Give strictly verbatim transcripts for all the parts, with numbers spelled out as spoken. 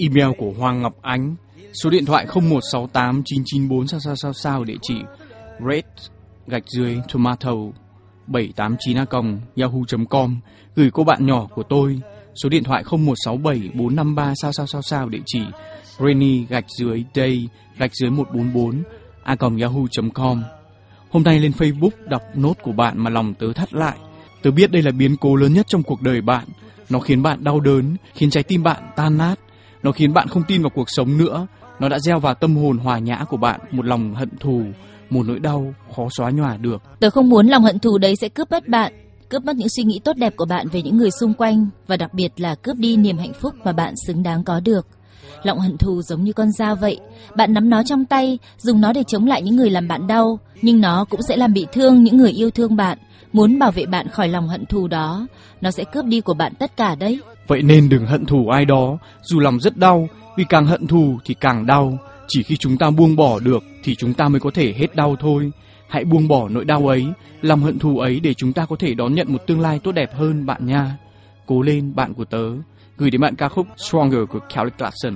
email của Hoàng Ngọc Ánh, số điện thoại không một sáu tám chín chín bốn sao sao sao sao, địa chỉ red gạch dưới tomato bảy tám chín a còng yahoo chấm com, gửi cô bạn nhỏ của tôi, số điện thoại không một sáu bảy bốn năm ba sao sao sao sao, địa chỉ rainy gạch dưới day gạch dưới một bốn bốn a còng yahoo chấm com. Hôm nay lên Facebook đọc nốt của bạn mà lòng tớ thắt lại. Tớ biết đây là biến cố lớn nhất trong cuộc đời bạn. Nó khiến bạn đau đớn, khiến trái tim bạn tan nát. Nó khiến bạn không tin vào cuộc sống nữa. Nó đã gieo vào tâm hồn hòa nhã của bạn một lòng hận thù, một nỗi đau khó xóa nhòa được. Tớ không muốn lòng hận thù đấy sẽ cướp mất bạn, cướp mất những suy nghĩ tốt đẹp của bạn về những người xung quanh, và đặc biệt là cướp đi niềm hạnh phúc mà bạn xứng đáng có được. Lòng hận thù giống như con dao vậy, bạn nắm nó trong tay, dùng nó để chống lại những người làm bạn đau, nhưng nó cũng sẽ làm bị thương những người yêu thương bạn. Muốn bảo vệ bạn khỏi lòng hận thù đó, nó sẽ cướp đi của bạn tất cả đấy. Vậy nên đừng hận thù ai đó, dù lòng rất đau, vì càng hận thù thì càng đau. Chỉ khi chúng ta buông bỏ được thì chúng ta mới có thể hết đau thôi. Hãy buông bỏ nỗi đau ấy, lòng hận thù ấy, để chúng ta có thể đón nhận một tương lai tốt đẹp hơn bạn nha. Cố lên bạn của tớ. Gửi đến bạn ca khúc Stronger của Kelly Clarkson.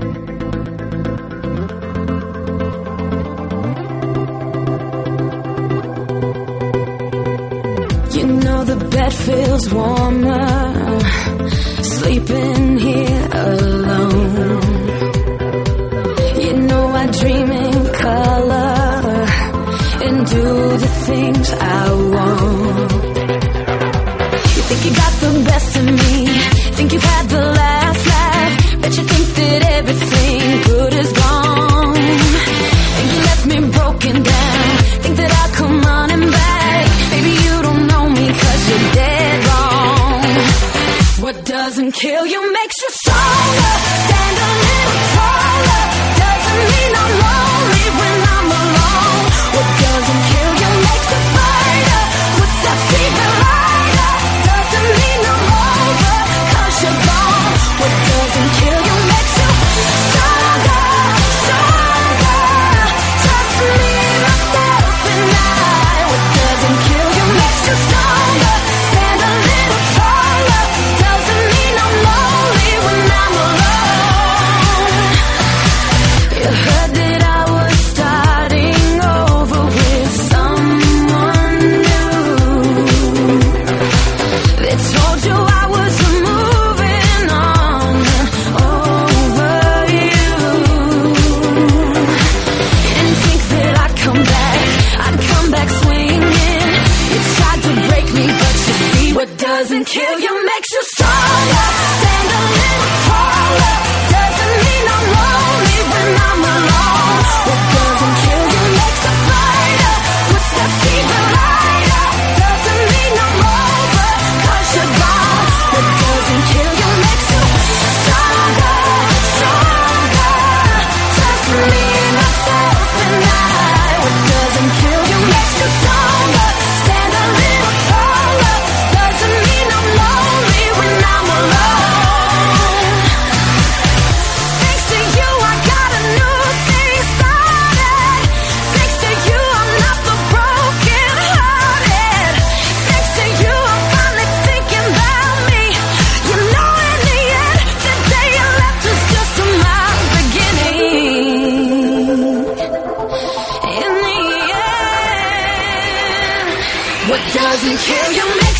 You know the bed feels warmer sleeping here alone. You know I dream in color and do the things I want. You think you got the best of me, think you've had the last laugh, bet you think that everything good is gone, and you left me broken down, think that I'll come running back. Baby, you don't know me 'cause you're dead wrong. What doesn't kill you makes you stronger. Stand a little taller. Doesn't mean I'm lonely when I'm alone. What doesn't kill you makes you fighter. What's that fever lighter? Doesn't mean I'm over 'cause you're gone. What doesn't kill you makes you stronger, stronger. Trust me, myself and I. What doesn't kill you makes you stronger. Stand a little taller. Doesn't mean I'm lonely when I'm alone. You heard that I was starting over with someone new. They told you I was moving on over you. You didn't think that I'd come back, I'd come back swinging. You tried to break me, but you see, what doesn't kill you makes you stronger. Stand a little taller. Doesn't mean I'm lonely when I'm alone. What doesn't kill you makes a fighter. What's that fever lighter? Doesn't mean I'm over 'cause you're gone. What doesn't kill you makes you stronger, stronger. Trust me, myself and I. What doesn't kill you makes you stronger. Stand a little taller. Doesn't mean I'm lonely when I'm alone. Thanks to you, I got a new thing started. Thanks to you, I'm not the broken hearted. Thanks to you, I'm finally thinking about me. You know, in the end, the day you left was just my beginning. In the end, what doesn't kill you makes